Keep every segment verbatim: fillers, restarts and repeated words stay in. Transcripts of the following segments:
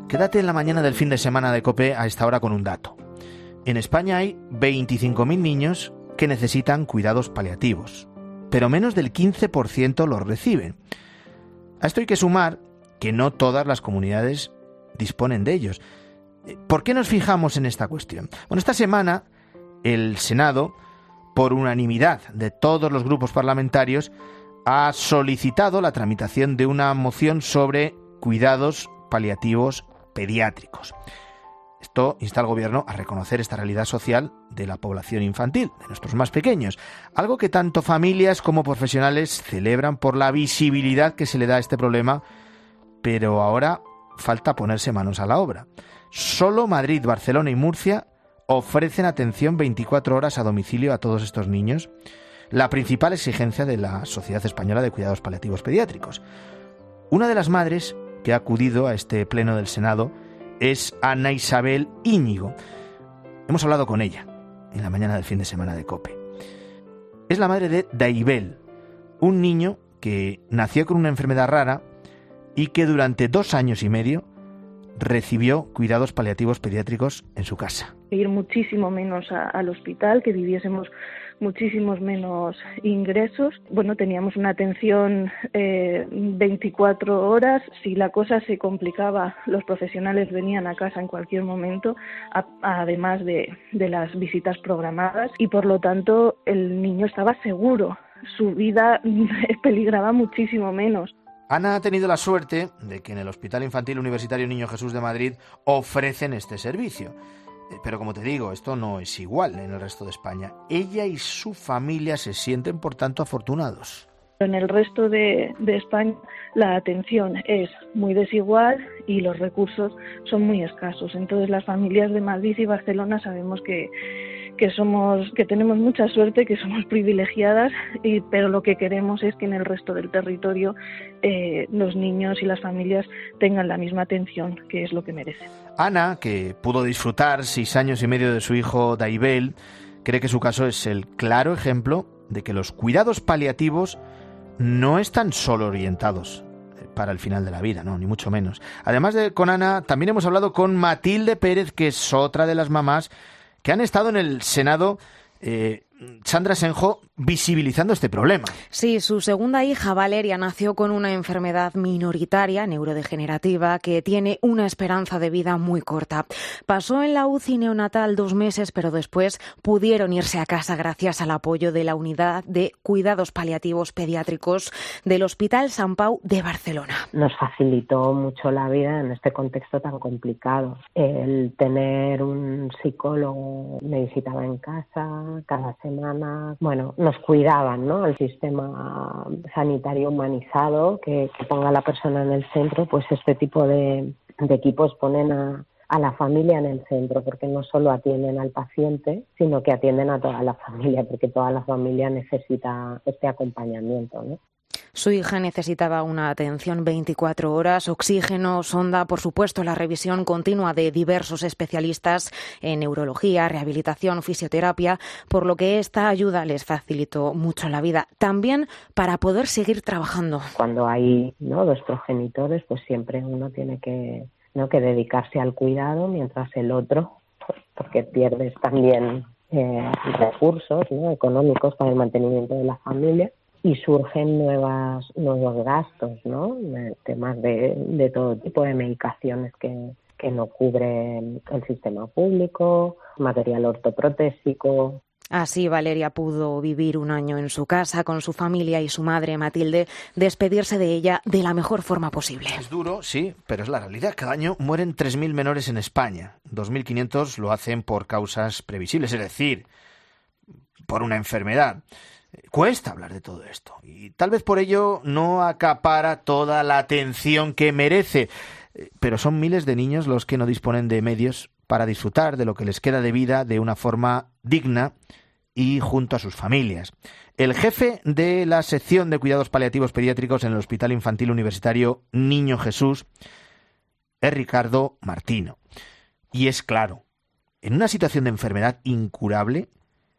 Quédate en la mañana del fin de semana de COPE a esta hora con un dato. En España hay veinticinco mil niños que necesitan cuidados paliativos, pero menos del quince por ciento los reciben. A esto hay que sumar que no todas las comunidades disponen de ellos. ¿Por qué nos fijamos en esta cuestión? Bueno, esta semana el Senado, por unanimidad de todos los grupos parlamentarios, ha solicitado la tramitación de una moción sobre cuidados paliativos pediátricos. Esto insta al Gobierno a reconocer esta realidad social de la población infantil, de nuestros más pequeños, algo que tanto familias como profesionales celebran por la visibilidad que se le da a este problema, pero ahora falta ponerse manos a la obra. Solo Madrid, Barcelona y Murcia ofrecen atención veinticuatro horas a domicilio a todos estos niños, la principal exigencia de la Sociedad Española de Cuidados Paliativos Pediátricos. Una de las madres que ha acudido a este pleno del Senado es Ana Isabel Íñigo. Hemos hablado con ella en la mañana del fin de semana de COPE. Es la madre de Daibel, un niño que nació con una enfermedad rara y que durante dos años y medio recibió cuidados paliativos pediátricos en su casa. Ir muchísimo menos a, al hospital, que viviésemos muchísimos menos ingresos. Bueno, teníamos una atención eh, veinticuatro horas. Si la cosa se complicaba, los profesionales venían a casa en cualquier momento, a, además de, de las visitas programadas, y por lo tanto el niño estaba seguro. Su vida peligraba muchísimo menos. Ana ha tenido la suerte de que en el Hospital Infantil Universitario Niño Jesús de Madrid ofrecen este servicio. Pero como te digo, esto no es igual en el resto de España. Ella y su familia se sienten, por tanto, afortunados. En el resto de, de España la atención es muy desigual y los recursos son muy escasos. Entonces las familias de Madrid y Barcelona sabemos que, que somos, que tenemos mucha suerte, que somos privilegiadas, y, pero lo que queremos es que en el resto del territorio eh, los niños y las familias tengan la misma atención, que es lo que merecen. Ana, que pudo disfrutar seis años y medio de su hijo Daibel, cree que su caso es el claro ejemplo de que los cuidados paliativos no están solo orientados para el final de la vida, no, ni mucho menos. Además de con Ana, también hemos hablado con Matilde Pérez, que es otra de las mamás que han estado en el Senado, eh, Sandra Senjo, visibilizando este problema. Sí, su segunda hija, Valeria, nació con una enfermedad minoritaria, neurodegenerativa, que tiene una esperanza de vida muy corta. Pasó en la U C I neonatal dos meses, pero después pudieron irse a casa gracias al apoyo de la Unidad de Cuidados Paliativos Pediátricos del Hospital Sant Pau de Barcelona. Nos facilitó mucho la vida en este contexto tan complicado. El tener un psicólogo, me visitaba en casa cada semana. Bueno, nos cuidaban, ¿no? El sistema sanitario humanizado, que, que ponga a la persona en el centro, pues este tipo de, de equipos ponen a, a la familia en el centro, porque no solo atienden al paciente, sino que atienden a toda la familia, porque toda la familia necesita este acompañamiento, ¿no? Su hija necesitaba una atención veinticuatro horas, oxígeno, sonda, por supuesto, la revisión continua de diversos especialistas en neurología, rehabilitación, fisioterapia, por lo que esta ayuda les facilitó mucho la vida, también para poder seguir trabajando. Cuando hay, ¿no?, dos progenitores, pues siempre uno tiene que, ¿no?, que dedicarse al cuidado, mientras el otro, porque pierdes también eh, recursos, ¿no?, económicos para el mantenimiento de la familia. Y surgen nuevas, nuevos gastos, ¿no? Temas de, de todo tipo de medicaciones que, que no cubre el sistema público, material ortoprotésico. Así Valeria pudo vivir un año en su casa con su familia y su madre, Matilde, despedirse de ella de la mejor forma posible. Es duro, sí, pero es la realidad. Cada año mueren tres mil menores en España. dos mil quinientos lo hacen por causas previsibles, es decir, por una enfermedad. Cuesta hablar de todo esto y tal vez por ello no acapara toda la atención que merece, pero son miles de niños los que no disponen de medios para disfrutar de lo que les queda de vida de una forma digna y junto a sus familias. El jefe de la sección de cuidados paliativos pediátricos en el Hospital Infantil Universitario Niño Jesús es Ricardo Martino. Y es claro, en una situación de enfermedad incurable,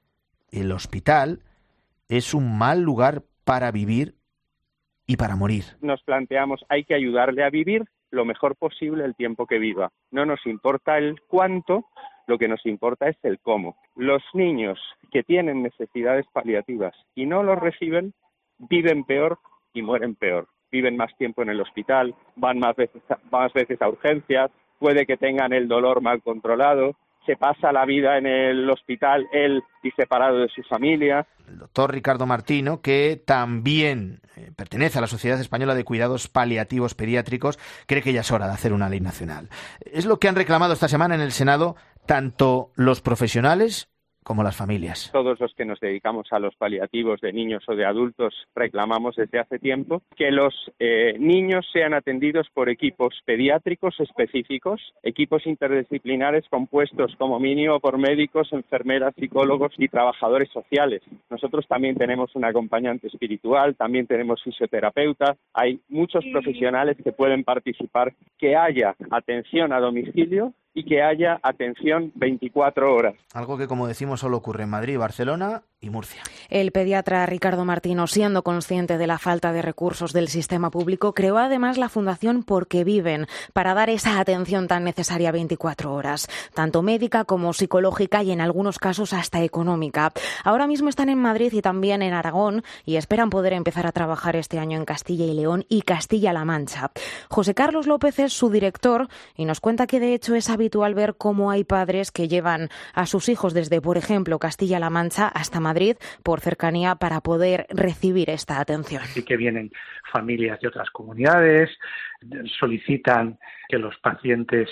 el hospital es un mal lugar para vivir y para morir. Nos planteamos, hay que ayudarle a vivir lo mejor posible el tiempo que viva. No nos importa el cuánto, lo que nos importa es el cómo. Los niños que tienen necesidades paliativas y no los reciben, viven peor y mueren peor. Viven más tiempo en el hospital, van más veces, más veces a urgencias, puede que tengan el dolor mal controlado, se pasa la vida en el hospital él y separado de su familia. El doctor Ricardo Martino, que también eh, pertenece a la Sociedad Española de Cuidados Paliativos Pediátricos, cree que ya es hora de hacer una ley nacional. Es lo que han reclamado esta semana en el Senado tanto los profesionales como las familias. Todos los que nos dedicamos a los paliativos de niños o de adultos reclamamos desde hace tiempo que los eh, niños sean atendidos por equipos pediátricos específicos, equipos interdisciplinares compuestos como mínimo por médicos, enfermeras, psicólogos y trabajadores sociales. Nosotros también tenemos un acompañante espiritual, también tenemos fisioterapeuta, hay muchos profesionales que pueden participar, que haya atención a domicilio y que haya atención veinticuatro horas. Algo que, como decimos, solo ocurre en Madrid, Barcelona y Murcia. El pediatra Ricardo Martino, siendo consciente de la falta de recursos del sistema público, creó además la Fundación Porque Viven para dar esa atención tan necesaria veinticuatro horas, tanto médica como psicológica y en algunos casos hasta económica. Ahora mismo están en Madrid y también en Aragón y esperan poder empezar a trabajar este año en Castilla y León y Castilla-La Mancha. José Carlos López es su director y nos cuenta que de hecho es habitual ver cómo hay padres que llevan a sus hijos desde, por ejemplo, Castilla-La Mancha hasta Madrid por cercanía para poder recibir esta atención. Así que vienen familias de otras comunidades, solicitan que los pacientes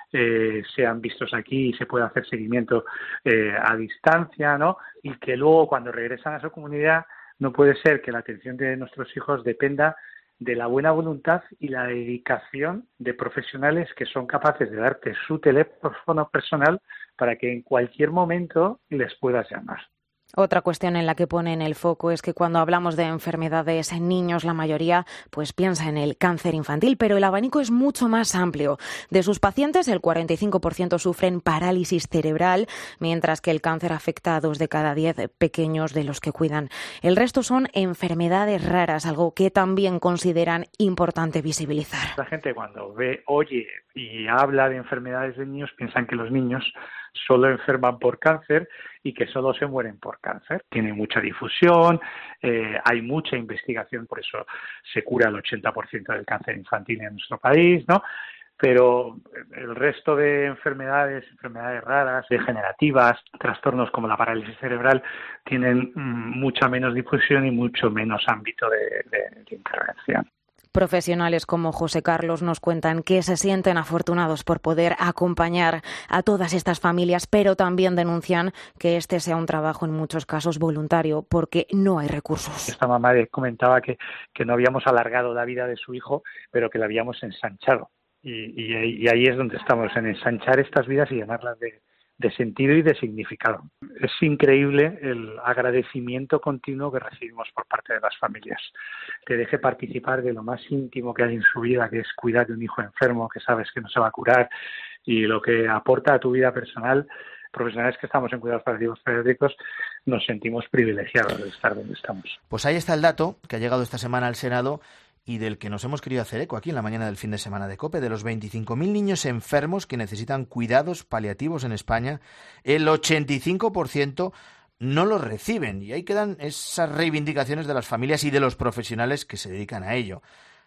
eh, sean vistos aquí y se pueda hacer seguimiento eh, a distancia, ¿no? Y que luego cuando regresan a su comunidad no puede ser que la atención de nuestros hijos dependa de la buena voluntad y la dedicación de profesionales que son capaces de darte su teléfono personal para que en cualquier momento les puedas llamar. Otra cuestión en la que ponen el foco es que cuando hablamos de enfermedades en niños, la mayoría pues piensa en el cáncer infantil, pero el abanico es mucho más amplio. De sus pacientes, el cuarenta y cinco por ciento sufren parálisis cerebral, mientras que el cáncer afecta a dos de cada diez pequeños de los que cuidan. El resto son enfermedades raras, algo que también consideran importante visibilizar. La gente cuando ve, oye y habla de enfermedades de niños piensan que los niños solo enferman por cáncer y que solo se mueren por cáncer. Tiene mucha difusión, eh, hay mucha investigación, por eso se cura el ochenta por ciento del cáncer infantil en nuestro país, ¿no? Pero el resto de enfermedades, enfermedades raras, degenerativas, trastornos como la parálisis cerebral, tienen mmm, mucha menos difusión y mucho menos ámbito de, de, de intervención. Profesionales como José Carlos nos cuentan que se sienten afortunados por poder acompañar a todas estas familias, pero también denuncian que este sea un trabajo en muchos casos voluntario porque no hay recursos. Esta mamá comentaba que, que no habíamos alargado la vida de su hijo, pero que la habíamos ensanchado. Y, y, y ahí es donde estamos, en ensanchar estas vidas y llenarlas de, de sentido y de significado. Es increíble el agradecimiento continuo que recibimos por parte de las familias. Te deje participar de lo más íntimo que hay en su vida, que es cuidar de un hijo enfermo, que sabes que no se va a curar, y lo que aporta a tu vida personal. Profesionales que estamos en cuidados paliativos pediátricos nos sentimos privilegiados de estar donde estamos. Pues ahí está el dato que ha llegado esta semana al Senado y del que nos hemos querido hacer eco aquí en la mañana del fin de semana de COPE. De los veinticinco mil niños enfermos que necesitan cuidados paliativos en España, el ochenta y cinco por ciento no los reciben. Y ahí quedan esas reivindicaciones de las familias y de los profesionales que se dedican a ello.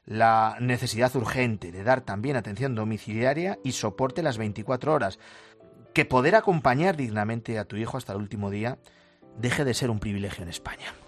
La necesidad urgente de dar también atención domiciliaria y soporte las veinticuatro horas. Que poder acompañar dignamente a tu hijo hasta el último día deje de ser un privilegio en España.